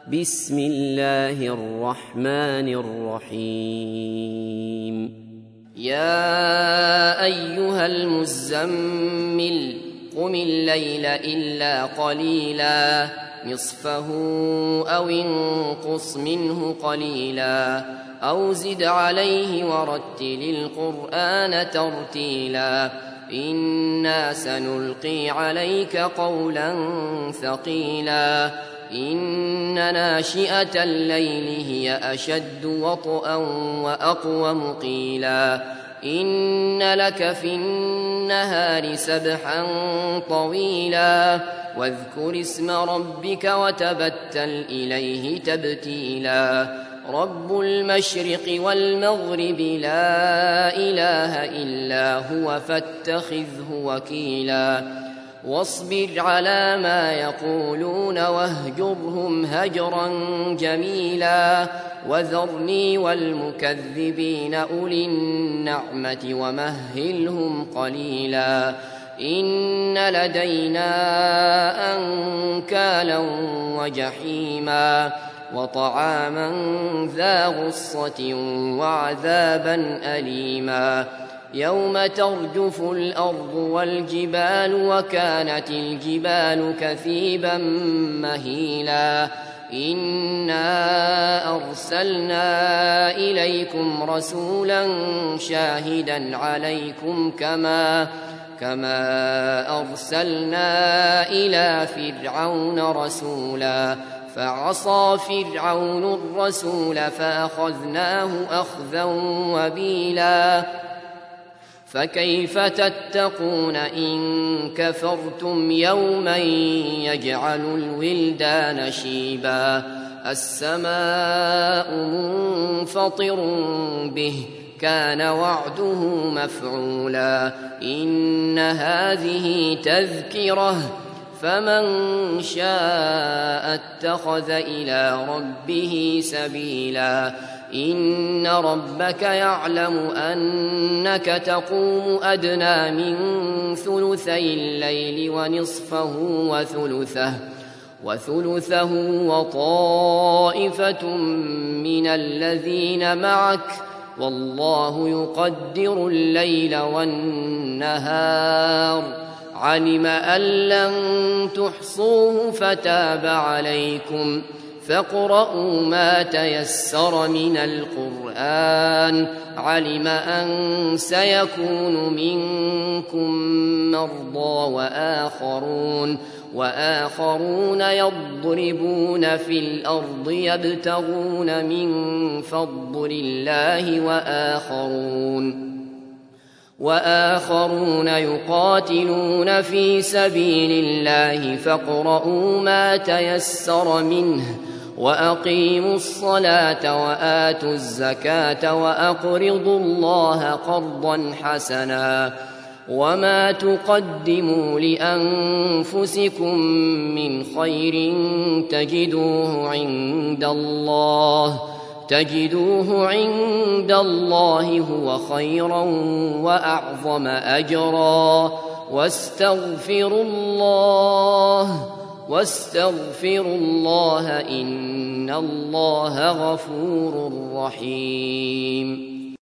بسم الله الرحمن الرحيم يا أيها المزمل قم الليل إلا قليلا نصفه أو انقص منه قليلا أو زد عليه ورتل القرآن ترتيلا إنا سنلقي عليك قولا ثقيلا إن ناشئة الليل هي أشد وطئا وأقوم قيلا إن لك في النهار سبحا طويلا واذكر اسم ربك وتبتل إليه تبتيلا رب المشرق والمغرب لا إله إلا هو فاتخذه وكيلا واصبر على ما يقولون واهجرهم هجرا جميلا وذرني والمكذبين أولي النعمة ومهلهم قليلا إن لدينا أنكالا وجحيما وطعاما ذا غصة وعذابا أليما يوم ترجف الأرض والجبال وكانت الجبال كثيبا مهيلا إنا أرسلنا إليكم رسولا شاهدا عليكم كما أرسلنا إلى فرعون رسولا فعصى فرعون الرسول فأخذناه أخذا وبيلا فكيف تتقون إن كفرتم يوما يجعل الولدان شيبا السماء منفطر به كان وعده مفعولا إن هذه تذكرة فمن شاء اتخذ إلى ربه سبيلا إن ربك يعلم أنك تقوم أدنى من ثلثي الليل ونصفه وثلثه وطائفة من الذين معك والله يقدر الليل والنهار علم أن لن تحصوه فتاب عليكم فاقرؤوا ما تيسر من القرآن علم أن سيكون منكم مرضى وآخرون يضربون في الأرض يبتغون من فضل الله وآخرون يقاتلون في سبيل الله فاقرؤوا ما تيسر منه وأقيموا الصلاة وآتوا الزكاة وأقرضوا الله قرضا حسنا وما تقدموا لأنفسكم من خير تجدوه عند الله هو خيرا وأعظم أجرا واستغفروا الله إن الله غفور رحيم